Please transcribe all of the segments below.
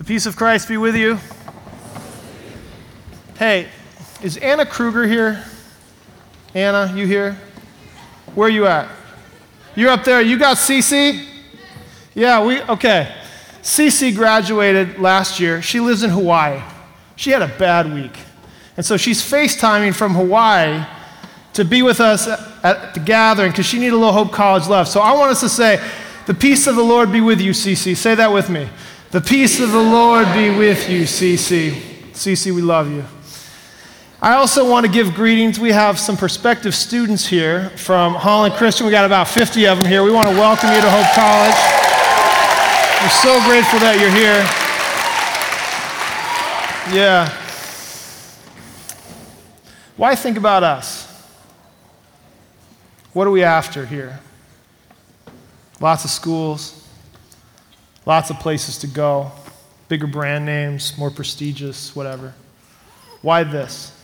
The peace of Christ be with you. Hey, is Anna Kruger here? Anna, you here? Where are you at? You're up there. You got Cece? Yeah, okay. Cece graduated last year. She lives in Hawaii. She had a bad week. And so she's FaceTiming from Hawaii to be with us at the gathering because she needed a little Hope College love. So I want us to say, the peace of the Lord be with you, Cece. Say that with me. The peace of the Lord be with you, Cece. Cece, we love you. I also want to give greetings. We have some prospective students here from Holland Christian. We got about 50 of them here. We want to welcome you to Hope College. We're so grateful that you're here. Yeah. Why think about us? What are we after here? Lots of schools. Lots of places to go, bigger brand names, more prestigious, whatever. Why this?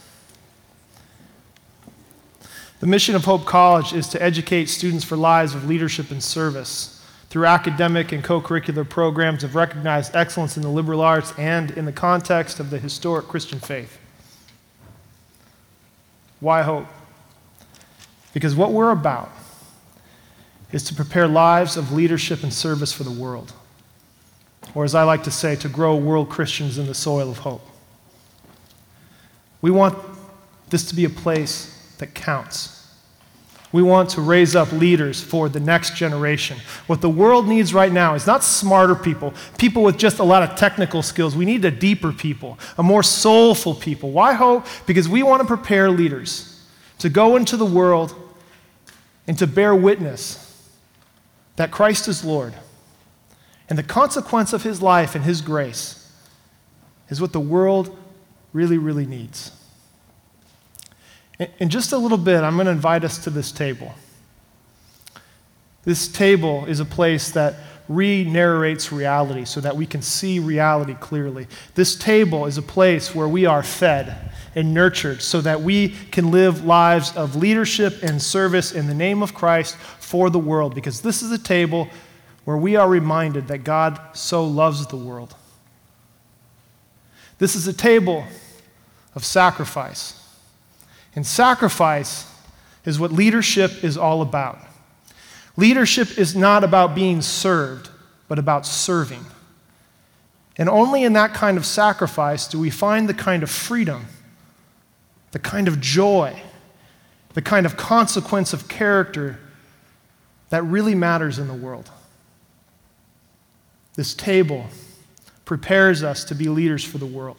The mission of Hope College is to educate students for lives of leadership and service through academic and co-curricular programs of recognized excellence in the liberal arts and in the context of the historic Christian faith. Why Hope? Because what we're about is to prepare lives of leadership and service for the world. Or as I like to say, to grow world Christians in the soil of hope. We want this to be a place that counts. We want to raise up leaders for the next generation. What the world needs right now is not smarter people, people with just a lot of technical skills. We need a deeper people, a more soulful people. Why Hope? Because we want to prepare leaders to go into the world and to bear witness that Christ is Lord. And the consequence of his life and his grace is what the world really, really needs. In just a little bit, I'm going to invite us to this table. This table is a place that re-narrates reality so that we can see reality clearly. This table is a place where we are fed and nurtured so that we can live lives of leadership and service in the name of Christ for the world. Because this is a table where we are reminded that God so loves the world. This is a table of sacrifice. And sacrifice is what leadership is all about. Leadership is not about being served, but about serving. And only in that kind of sacrifice do we find the kind of freedom, the kind of joy, the kind of consequence of character that really matters in the world. This table prepares us to be leaders for the world.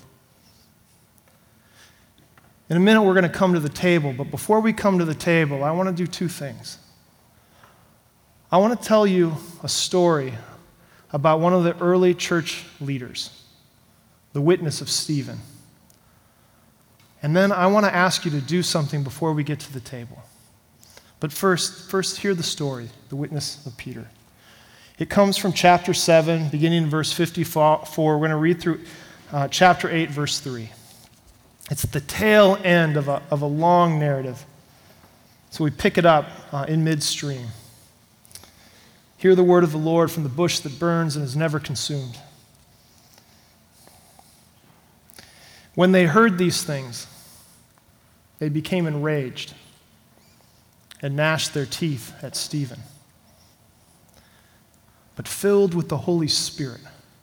In a minute, we're going to come to the table, but before we come to the table, I want to do two things. I want to tell you a story about one of the early church leaders, the witness of Stephen. And then I want to ask you to do something before we get to the table. But first hear the story, the witness of Peter. It comes from chapter 7, beginning in verse 54. We're going to read through chapter 8, verse 3. It's the tail end of a long narrative. So we pick it up in midstream. Hear the word of the Lord from the bush that burns and is never consumed. When they heard these things, they became enraged and gnashed their teeth at Stephen. But filled with the Holy Spirit,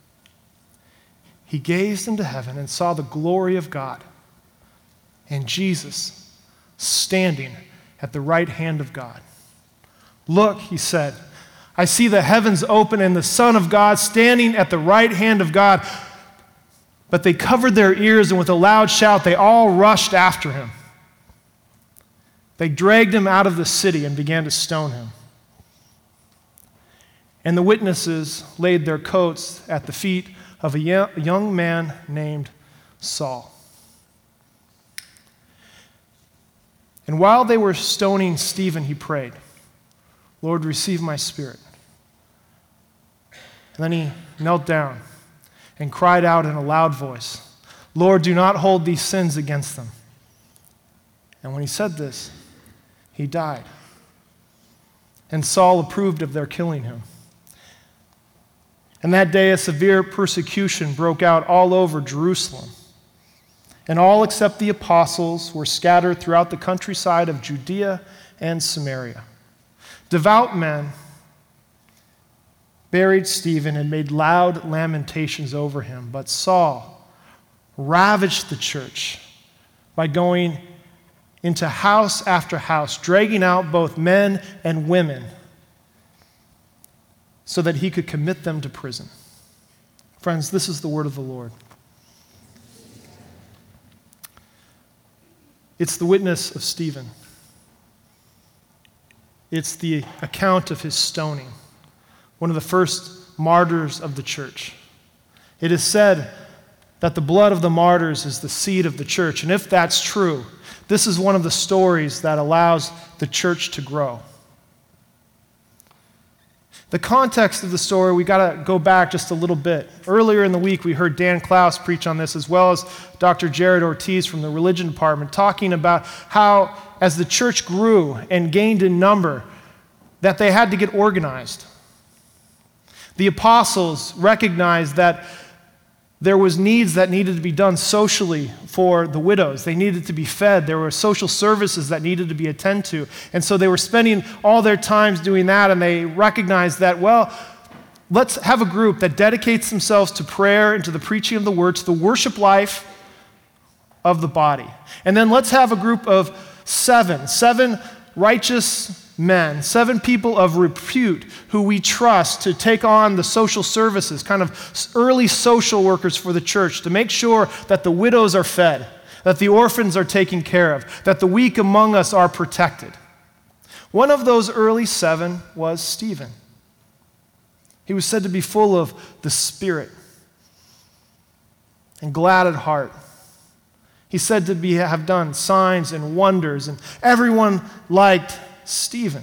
he gazed into heaven and saw the glory of God and Jesus standing at the right hand of God. Look, he said, I see the heavens open and the Son of God standing at the right hand of God. But they covered their ears, and with a loud shout, they all rushed after him. They dragged him out of the city and began to stone him. And the witnesses laid their coats at the feet of a young man named Saul. And while they were stoning Stephen, he prayed, Lord, receive my spirit. And then he knelt down and cried out in a loud voice, Lord, do not hold these sins against them. And when he said this, he died. And Saul approved of their killing him. And that day, a severe persecution broke out all over Jerusalem. And all except the apostles were scattered throughout the countryside of Judea and Samaria. Devout men buried Stephen and made loud lamentations over him. But Saul ravaged the church by going into house after house, dragging out both men and women so that he could commit them to prison. Friends, this is the word of the Lord. It's the witness of Stephen. It's the account of his stoning, one of the first martyrs of the church. It is said that the blood of the martyrs is the seed of the church. And if that's true, this is one of the stories that allows the church to grow. The context of the story, we got to go back just a little bit. Earlier in the week, we heard Dan Klaus preach on this, as well as Dr. Jared Ortiz from the religion department, talking about how, as the church grew and gained in number, that they had to get organized. The apostles recognized that there was needs that needed to be done socially for the widows. They needed to be fed. There were social services that needed to be attended to. And so they were spending all their times doing that, and they recognized that, well, let's have a group that dedicates themselves to prayer and to the preaching of the word, to the worship life of the body. And then let's have a group of seven righteous men, 7 people of repute who we trust to take on the social services, kind of early social workers for the church, to make sure that the widows are fed, that the orphans are taken care of, that the weak among us are protected. One of those early 7 was Stephen. He was said to be full of the Spirit and glad at heart. He's said to have done signs and wonders, and everyone liked Stephen.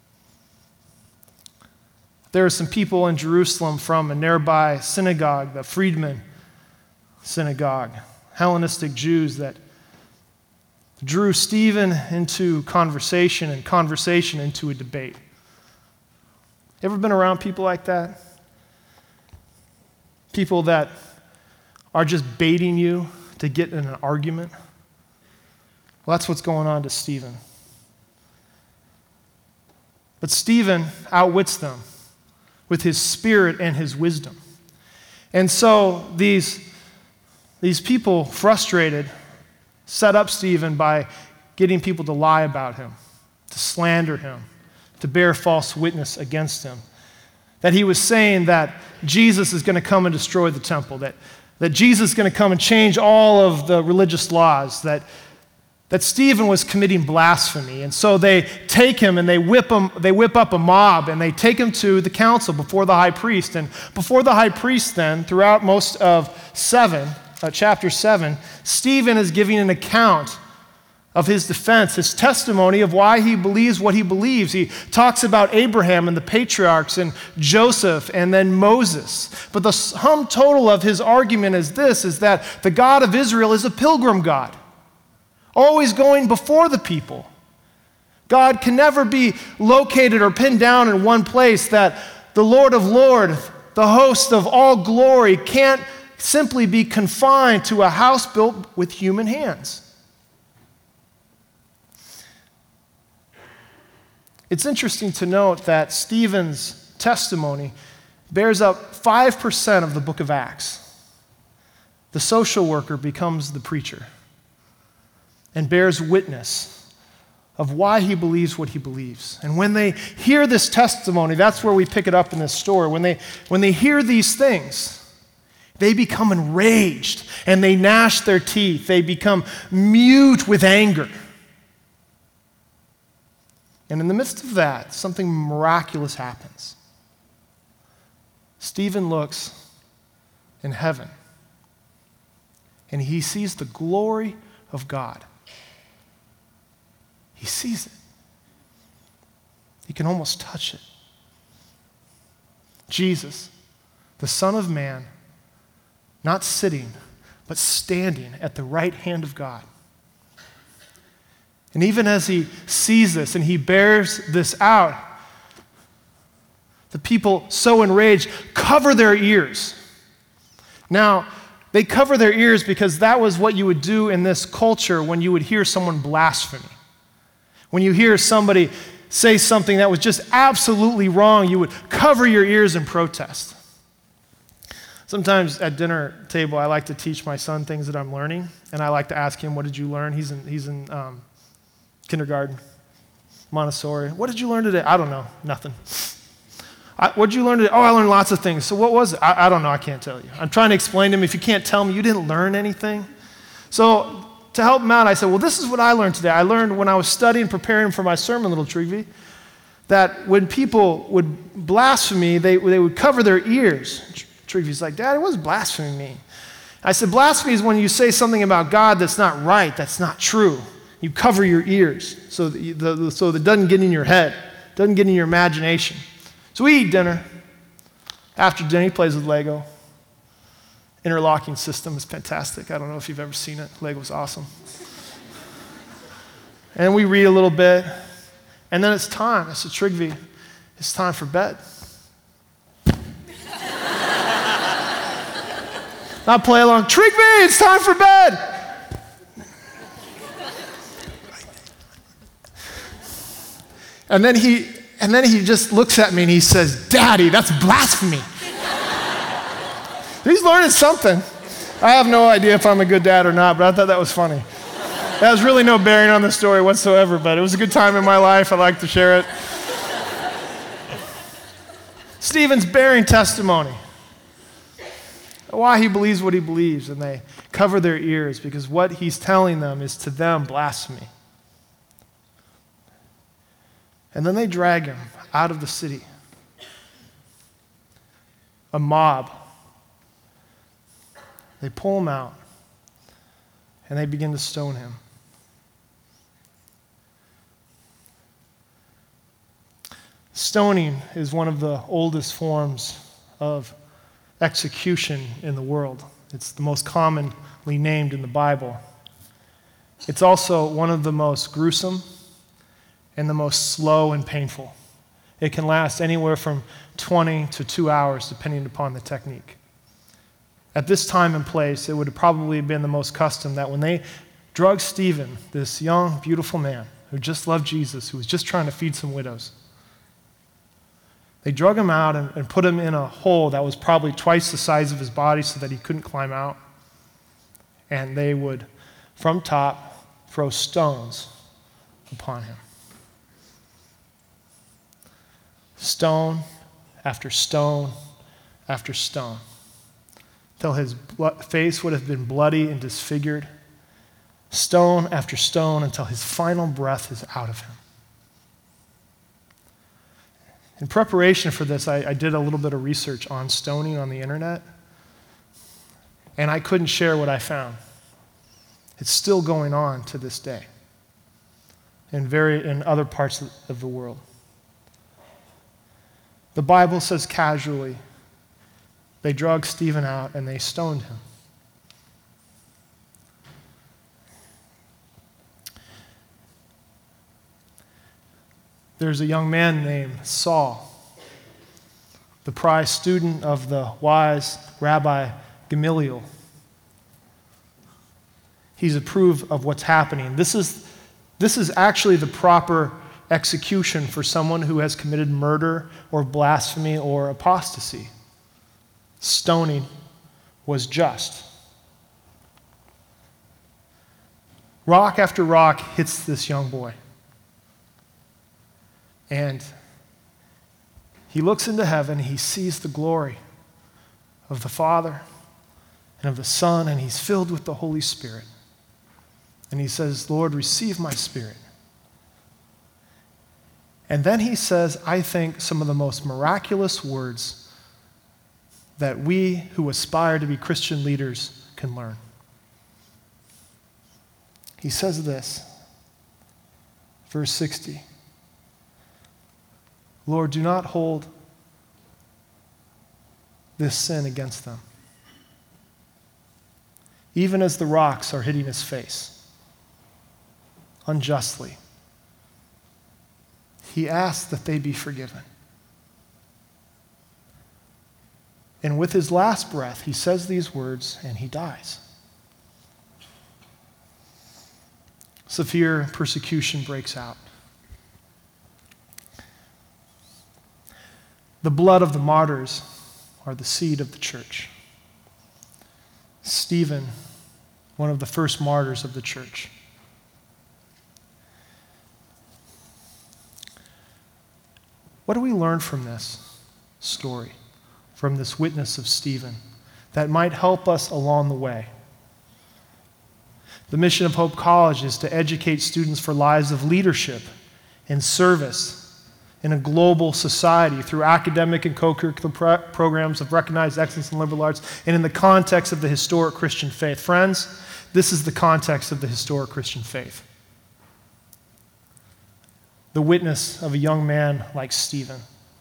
There are some people in Jerusalem from a nearby synagogue, the Friedman Synagogue, Hellenistic Jews that drew Stephen into conversation and conversation into a debate. Ever been around people like that? People that are just baiting you to get in an argument? Well, that's what's going on to Stephen. But Stephen outwits them with his spirit and his wisdom. And so these people, frustrated, set up Stephen by getting people to lie about him, to slander him, to bear false witness against him. That he was saying that Jesus is going to come and destroy the temple, that Jesus is going to come and change all of the religious laws, that Stephen was committing blasphemy. And so they take him and they whip up a mob, and they take him to the council before the high priest. And before the high priest then, throughout most of chapter 7, Stephen is giving an account of his defense, his testimony of why he believes what he believes. He talks about Abraham and the patriarchs and Joseph and then Moses. But the sum total of his argument is this, is that the God of Israel is a pilgrim God, always going before the people. God can never be located or pinned down in one place, that the Lord of Lords, the host of all glory, can't simply be confined to a house built with human hands. It's interesting to note that Stephen's testimony bears up 5% of the book of Acts. The social worker becomes the preacher and bears witness of why he believes what he believes. And when they hear this testimony, that's where we pick it up in this story. When they hear these things, they become enraged and they gnash their teeth. They become mute with anger. And in the midst of that, something miraculous happens. Stephen looks in heaven and he sees the glory of God. He sees it. He can almost touch it. Jesus, the Son of Man, not sitting, but standing at the right hand of God. And even as he sees this and he bears this out, the people so enraged, cover their ears. Now, they cover their ears because that was what you would do in this culture when you would hear someone blaspheme. When you hear somebody say something that was just absolutely wrong, you would cover your ears and protest. Sometimes at dinner table, I like to teach my son things that I'm learning, and I like to ask him, what did you learn? He's in kindergarten, Montessori. What did you learn today? I don't know, nothing. What did you learn today? Oh, I learned lots of things. So what was it? I don't know, I can't tell you. I'm trying to explain to him, if you can't tell me, you didn't learn anything. So to help him out, I said, well, this is what I learned today. I learned when I was studying, preparing for my sermon, little Trigvi, that when people would blaspheme, they would cover their ears. Trigvi's like, Dad, it was blasphemy me. I said, blasphemy is when you say something about God that's not right, that's not true. You cover your ears so that it doesn't get in your head, doesn't get in your imagination. So we eat dinner. After dinner, he plays with Lego. Interlocking system is fantastic. I don't know if you've ever seen it. Lego's awesome. And we read a little bit. And then it's time. I said, Trigvi, it's time for bed. Not play along. Trigvi, it's time for bed. And then he just looks at me and he says, Daddy, that's blasphemy. He's learning something. I have no idea if I'm a good dad or not, but I thought that was funny. That has really no bearing on the story whatsoever, but it was a good time in my life. I'd like to share it. Stephen's bearing testimony. Why he believes what he believes, and they cover their ears because what he's telling them is to them blasphemy. And then they drag him out of the city. A mob. They pull him out, and they begin to stone him. Stoning is one of the oldest forms of execution in the world. It's the most commonly named in the Bible. It's also one of the most gruesome and the most slow and painful. It can last anywhere from 20 to 2 hours, depending upon the technique. At this time and place, it would have probably been the most custom that when they drug Stephen, this young, beautiful man who just loved Jesus, who was just trying to feed some widows, they drug him out and put him in a hole that was probably twice the size of his body so that he couldn't climb out. And they would, from top, throw stones upon him. Stone after stone after stone, till his face would have been bloody and disfigured. Stone after stone until his final breath is out of him. In preparation for this, I did a little bit of research on stoning on the internet, and I couldn't share what I found. It's still going on to this day in other parts of the world. The Bible says casually, they drug Stephen out and they stoned him. There's a young man named Saul, the prized student of the wise Rabbi Gamaliel. He's approved of what's happening. This is actually the proper execution for someone who has committed murder or blasphemy or apostasy. Stoning was just. Rock after rock hits this young boy. And he looks into heaven, he sees the glory of the Father and of the Son, and he's filled with the Holy Spirit. And he says, Lord, receive my spirit. And then he says, I think, some of the most miraculous words that we who aspire to be Christian leaders can learn. He says this, verse 60. Lord, do not hold this sin against them, even as the rocks are hitting his face, unjustly. He asks that they be forgiven. And with his last breath, he says these words and he dies. Severe persecution breaks out. The blood of the martyrs are the seed of the church. Stephen, one of the first martyrs of the church. What do we learn from this story, from this witness of Stephen, that might help us along the way? The mission of Hope College is to educate students for lives of leadership and service in a global society through academic and co-curricular programs of recognized excellence in liberal arts and in the context of the historic Christian faith. Friends, this is the context of the historic Christian faith. The witness of a young man like Stephen.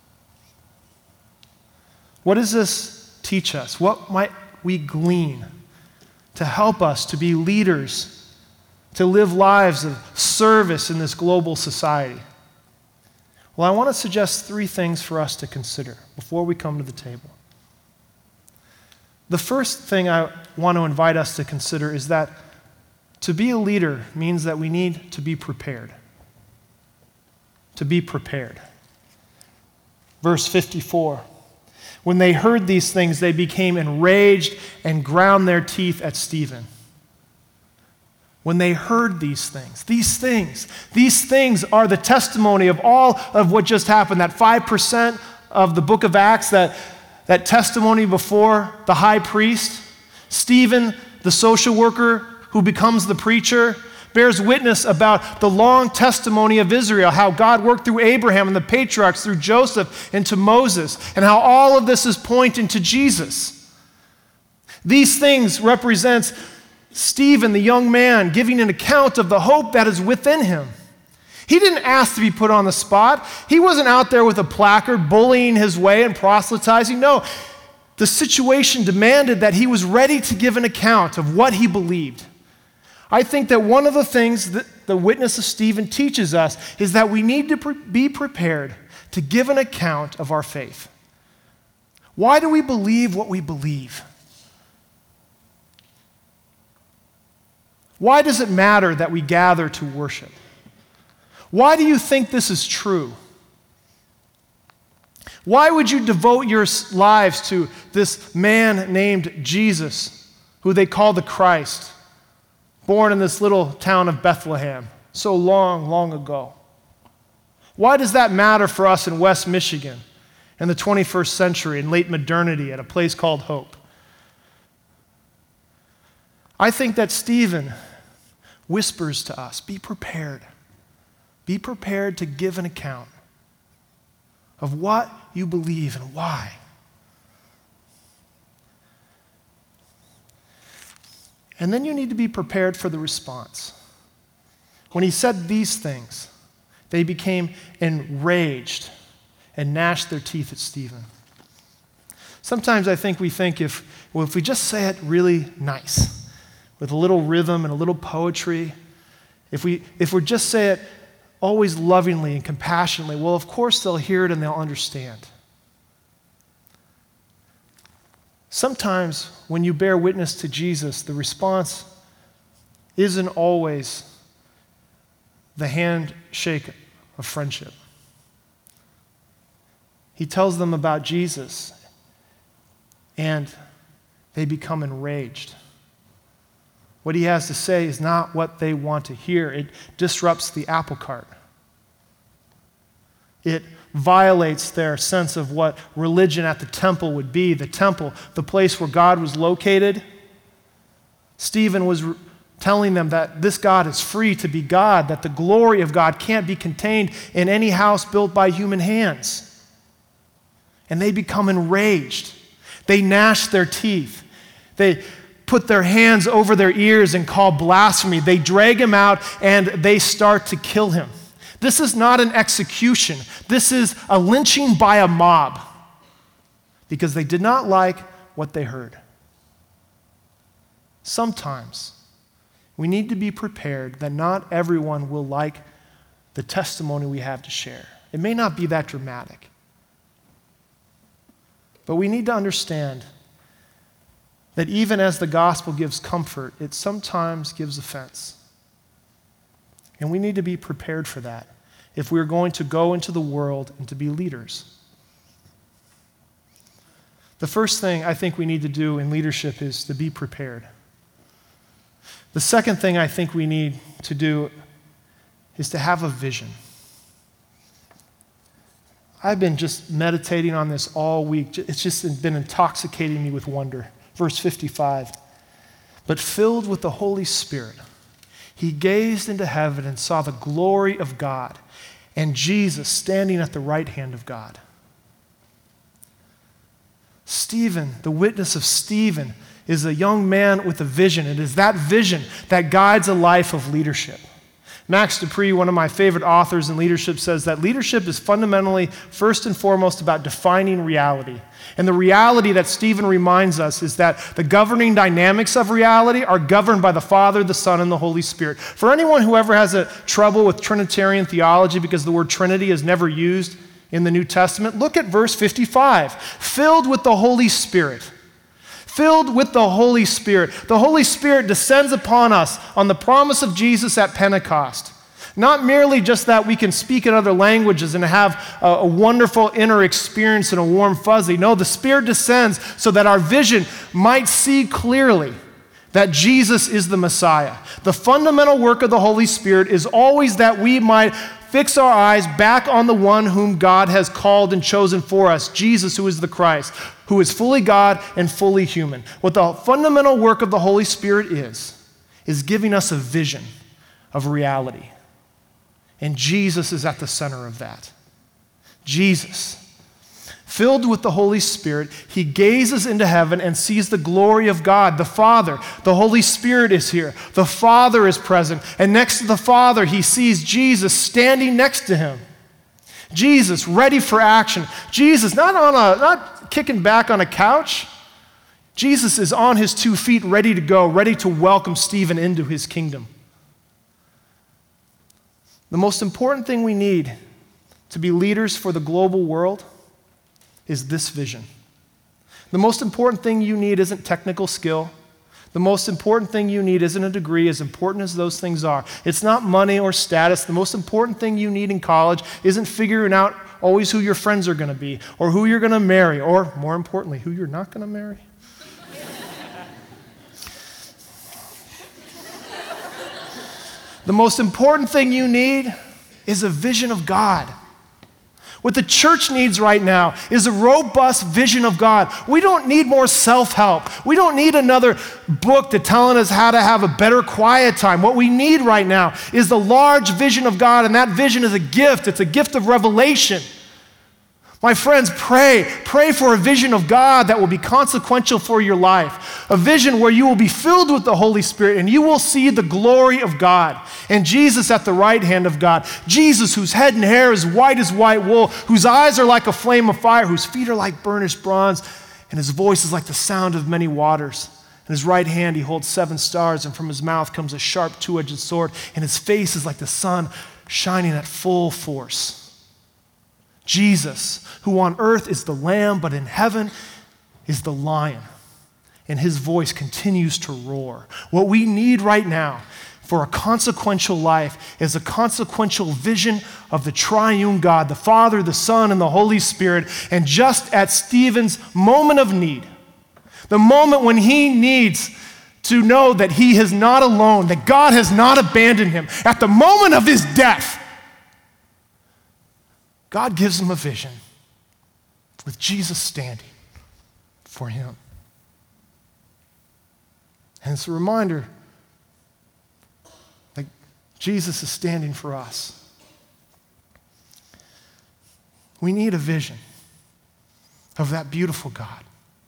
What does this teach us? What might we glean to help us to be leaders, to live lives of service in this global society? Well, I want to suggest 3 things for us to consider before we come to the table. The first thing I want to invite us to consider is that to be a leader means that we need to be prepared. To be prepared. Verse 54. When they heard these things, they became enraged and ground their teeth at Stephen. When they heard these things are the testimony of all of what just happened. That 5% of the book of Acts, that testimony before the high priest. Stephen, the social worker who becomes the preacher, bears witness about the long testimony of Israel, how God worked through Abraham and the patriarchs, through Joseph and to Moses, and how all of this is pointing to Jesus. These things represent Stephen, the young man, giving an account of the hope that is within him. He didn't ask to be put on the spot. He wasn't out there with a placard bullying his way and proselytizing. No, the situation demanded that he was ready to give an account of what he believed. I think that one of the things that the witness of Stephen teaches us is that we need to be prepared to give an account of our faith. Why do we believe what we believe? Why does it matter that we gather to worship? Why do you think this is true? Why would you devote your lives to this man named Jesus, who they call the Christ, born in this little town of Bethlehem so long, long ago? Why does that matter for us in West Michigan in the 21st century, in late modernity, at a place called Hope? I think that Stephen whispers to us, be prepared. Be prepared to give an account of what you believe and why. And then you need to be prepared for the response. When he said these things, they became enraged and gnashed their teeth at Stephen. Sometimes I think we think if we just say it really nice, with a little rhythm and a little poetry, if we just say it always lovingly and compassionately, well, of course they'll hear it and they'll understand. Sometimes when you bear witness to Jesus, the response isn't always the handshake of friendship. He tells them about Jesus, and they become enraged. What he has to say is not what they want to hear. It disrupts the apple cart. It violates their sense of what religion at the temple would be. The temple, the place where God was located. Stephen was telling them that this God is free to be God, that the glory of God can't be contained in any house built by human hands. And they become enraged. They gnash their teeth. They put their hands over their ears and call blasphemy. They drag him out and they start to kill him. This is not an execution. This is a lynching by a mob because they did not like what they heard. Sometimes we need to be prepared that not everyone will like the testimony we have to share. It may not be that dramatic. But we need to understand that even as the gospel gives comfort, it sometimes gives offense. And we need to be prepared for that if we're going to go into the world and to be leaders. The first thing I think we need to do in leadership is to be prepared. The second thing I think we need to do is to have a vision. I've been just meditating on this all week. It's just been intoxicating me with wonder. Verse 55, but filled with the Holy Spirit, he gazed into heaven and saw the glory of God and Jesus standing at the right hand of God. Stephen, the witness of Stephen, is a young man with a vision. It is that vision that guides a life of leadership. Max Dupree, one of my favorite authors in leadership, says that leadership is fundamentally, first and foremost, about defining reality. And the reality that Stephen reminds us is that the governing dynamics of reality are governed by the Father, the Son, and the Holy Spirit. For anyone who ever has a trouble with Trinitarian theology because the word Trinity is never used in the New Testament, look at verse 55. Filled with the Holy Spirit. Filled with the Holy Spirit. The Holy Spirit descends upon us on the promise of Jesus at Pentecost. Not merely just that we can speak in other languages and have a wonderful inner experience and a warm fuzzy. No, the Spirit descends so that our vision might see clearly that Jesus is the Messiah. The fundamental work of the Holy Spirit is always that we might fix our eyes back on the one whom God has called and chosen for us, Jesus, who is the Christ, who is fully God and fully human. What the fundamental work of the Holy Spirit is giving us a vision of reality. And Jesus is at the center of that. Jesus. Filled with the Holy Spirit, he gazes into heaven and sees the glory of God, the Father. The Holy Spirit is here. The Father is present. And next to the Father, he sees Jesus standing next to him. Jesus, ready for action. Jesus, not kicking back on a couch. Jesus is on his 2 feet, ready to go, ready to welcome Stephen into his kingdom. The most important thing we need to be leaders for the global world is this vision. The most important thing you need isn't technical skill. The most important thing you need isn't a degree, as important as those things are. It's not money or status. The most important thing you need in college isn't figuring out always who your friends are going to be, or who you're going to marry, or more importantly, who you're not going to marry. The most important thing you need is a vision of God. What the church needs right now is a robust vision of God. We don't need more self-help. We don't need another book to telling us how to have a better quiet time. What we need right now is the large vision of God, and that vision is a gift. It's a gift of revelation. My friends, pray for a vision of God that will be consequential for your life. A vision where you will be filled with the Holy Spirit and you will see the glory of God. And Jesus at the right hand of God. Jesus whose head and hair is white as white wool, whose eyes are like a flame of fire, whose feet are like burnished bronze, and his voice is like the sound of many waters. In his right hand he holds 7 stars, and from his mouth comes a sharp 2-edged sword, and his face is like the sun shining at full force. Jesus, who on earth is the lamb, but in heaven is the lion. And his voice continues to roar. What we need right now for a consequential life is a consequential vision of the triune God, the Father, the Son, and the Holy Spirit. And just at Stephen's moment of need, the moment when he needs to know that he is not alone, that God has not abandoned him, at the moment of his death, God gives him a vision with Jesus standing for him. And it's a reminder that Jesus is standing for us. We need a vision of that beautiful God.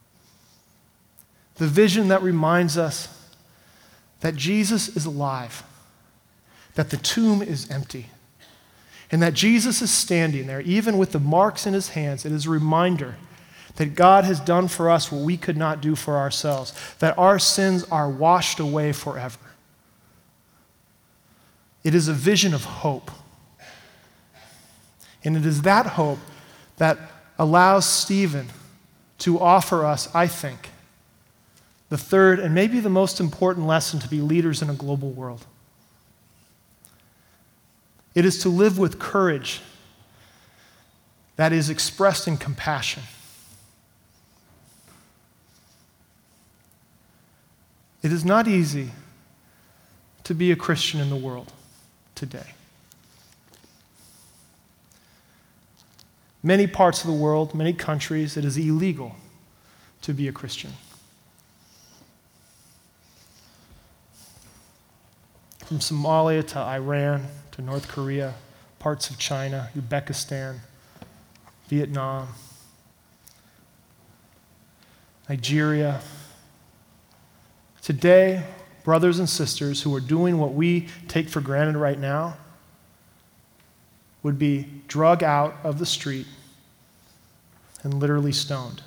The vision that reminds us that Jesus is alive, that the tomb is empty, and that Jesus is standing there, even with the marks in his hands. It is a reminder that God has done for us what we could not do for ourselves, that our sins are washed away forever. It is a vision of hope. And it is that hope that allows Stephen to offer us, I think, the third and maybe the most important lesson to be leaders in a global world. It is to live with courage that is expressed in compassion. It is not easy to be a Christian in the world today. Many parts of the world, many countries, it is illegal to be a Christian. From Somalia to Iran to North Korea, parts of China, Uzbekistan, Vietnam, Nigeria. Today, brothers and sisters who are doing what we take for granted right now would be drug out of the street and literally stoned.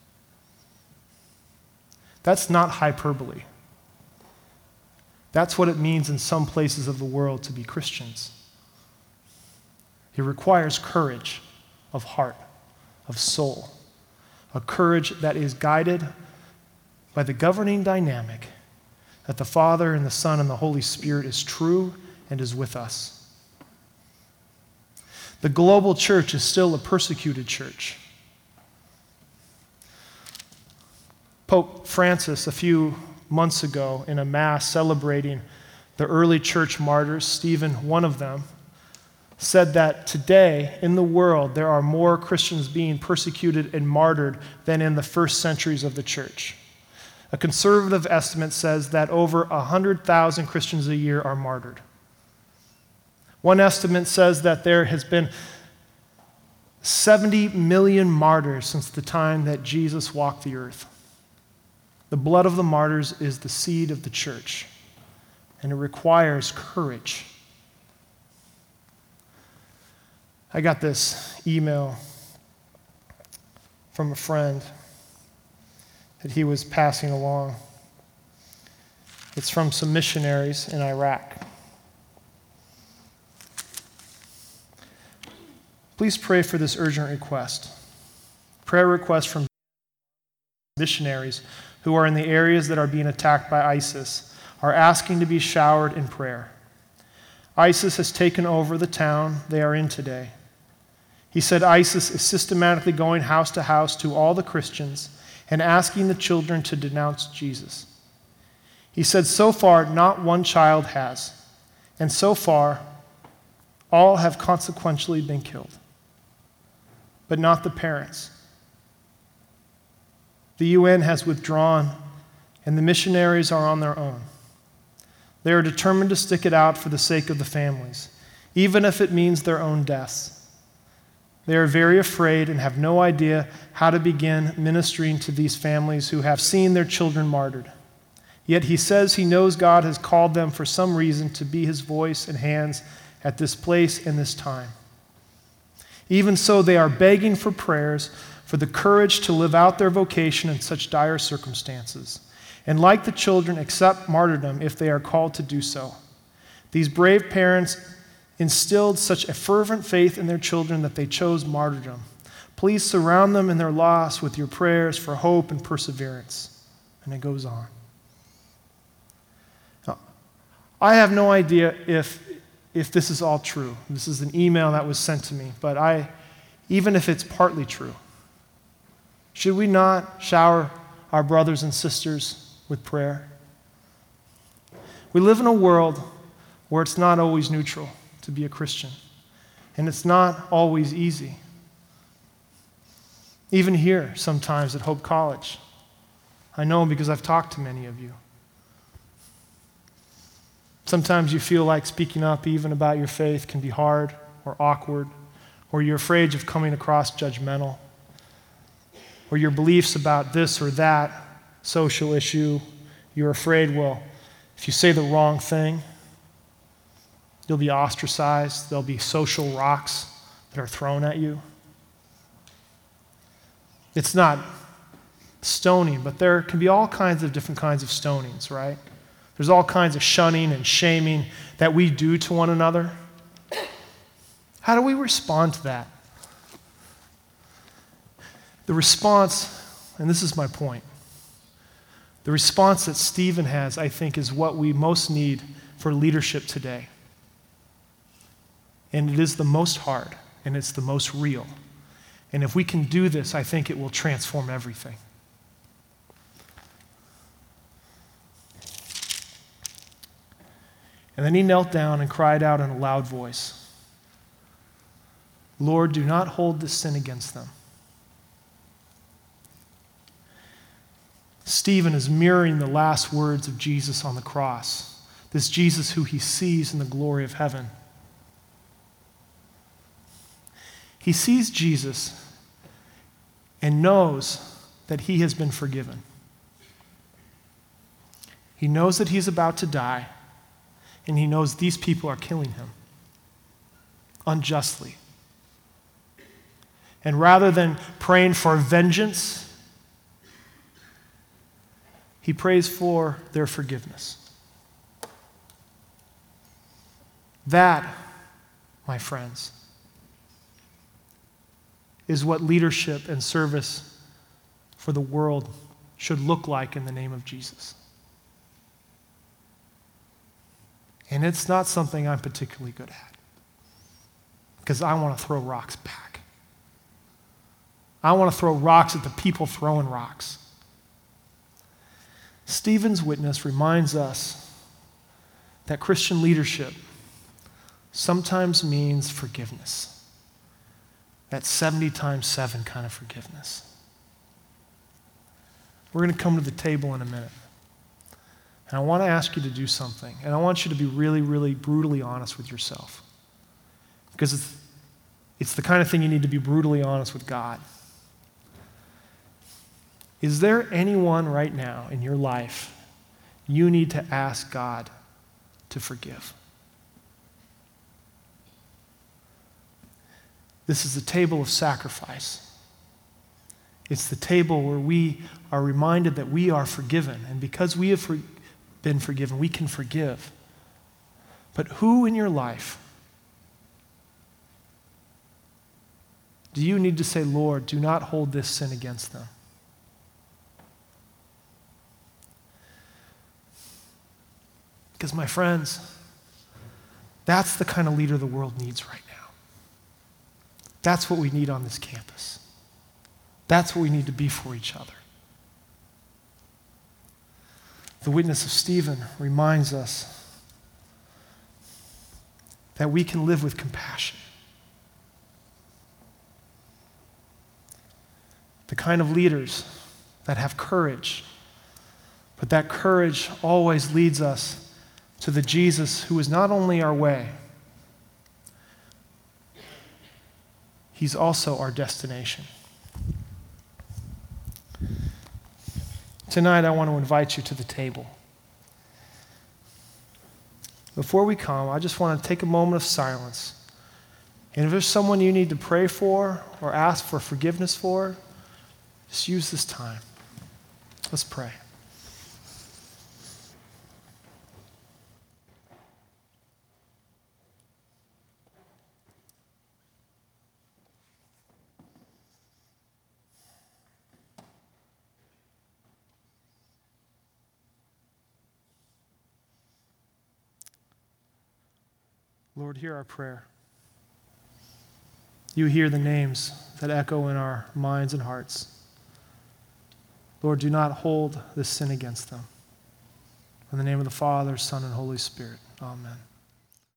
That's not hyperbole. That's what it means in some places of the world to be Christians. It requires courage of heart, of soul, a courage that is guided by the governing dynamic that the Father and the Son and the Holy Spirit is true and is with us. The global church is still a persecuted church. Pope Francis, a few months ago, in a mass celebrating the early church martyrs, Stephen, one of them, said that today in the world there are more Christians being persecuted and martyred than in the first centuries of the church. A conservative estimate says that over 100,000 Christians a year are martyred. One estimate says that there has been 70 million martyrs since the time that Jesus walked the earth. The blood of the martyrs is the seed of the church, and it requires courage. I got this email from a friend that he was passing along. It's from some missionaries in Iraq. Please pray for this urgent request. Prayer request from missionaries who are in the areas that are being attacked by ISIS are asking to be showered in prayer. ISIS has taken over the town they are in today. He said ISIS is systematically going house to house to all the Christians and asking the children to denounce Jesus. He said so far not one child has, and so far all have consequentially been killed, but not the parents. The UN has withdrawn, and the missionaries are on their own. They are determined to stick it out for the sake of the families, even if it means their own deaths. They are very afraid and have no idea how to begin ministering to these families who have seen their children martyred. Yet he says he knows God has called them for some reason to be his voice and hands at this place and this time. Even so, they are begging for prayers for the courage to live out their vocation in such dire circumstances, and like the children, accept martyrdom if they are called to do so. These brave parents instilled such a fervent faith in their children that they chose martyrdom. Please surround them in their loss with your prayers for hope and perseverance. And it goes on. Now, I have no idea if this is all true. This is an email that was sent to me, but even if it's partly true, should we not shower our brothers and sisters with prayer? We live in a world where it's not always neutral to be a Christian, and it's not always easy. Even here, sometimes at Hope College. I know because I've talked to many of you. Sometimes you feel like speaking up even about your faith can be hard or awkward, or you're afraid of coming across judgmental, or your beliefs about this or that social issue, you're afraid, well, if you say the wrong thing, you'll be ostracized. There'll be social rocks that are thrown at you. It's not stoning, but there can be all kinds of different kinds of stonings, right? There's all kinds of shunning and shaming that we do to one another. How do we respond to that? The response and this is my point, the response that Stephen has, I think, is what we most need for leadership today. And it is the most hard, and it's the most real. And if we can do this, I think it will transform everything. And then he knelt down and cried out in a loud voice, "Lord, do not hold this sin against them." Stephen is mirroring the last words of Jesus on the cross, this Jesus who he sees in the glory of heaven. He sees Jesus and knows that he has been forgiven. He knows that he's about to die, and he knows these people are killing him unjustly. And rather than praying for vengeance, he prays for their forgiveness. That, my friends, is what leadership and service for the world should look like in the name of Jesus. And it's not something I'm particularly good at, because I want to throw rocks back. I want to throw rocks at the people throwing rocks. Stephen's witness reminds us that Christian leadership sometimes means forgiveness. That 70 times 7 kind of forgiveness. We're going to come to the table in a minute. And I want to ask you to do something. And I want you to be really, really brutally honest with yourself. Because it's the kind of thing you need to be brutally honest with God. Is there anyone right now in your life you need to ask God to forgive? This is the table of sacrifice. It's the table where we are reminded that we are forgiven. And because we have been forgiven, we can forgive. But who in your life do you need to say, "Lord, do not hold this sin against them"? Because, my friends, that's the kind of leader the world needs right now. That's what we need on this campus. That's what we need to be for each other. The witness of Stephen reminds us that we can live with compassion. The kind of leaders that have courage, but that courage always leads us to the Jesus who is not only our way, he's also our destination. Tonight, I want to invite you to the table. Before we come, I just want to take a moment of silence. And if there's someone you need to pray for or ask for forgiveness for, just use this time. Let's pray. Lord, hear our prayer. You hear the names that echo in our minds and hearts. Lord, do not hold this sin against them. In the name of the Father, Son, and Holy Spirit, amen.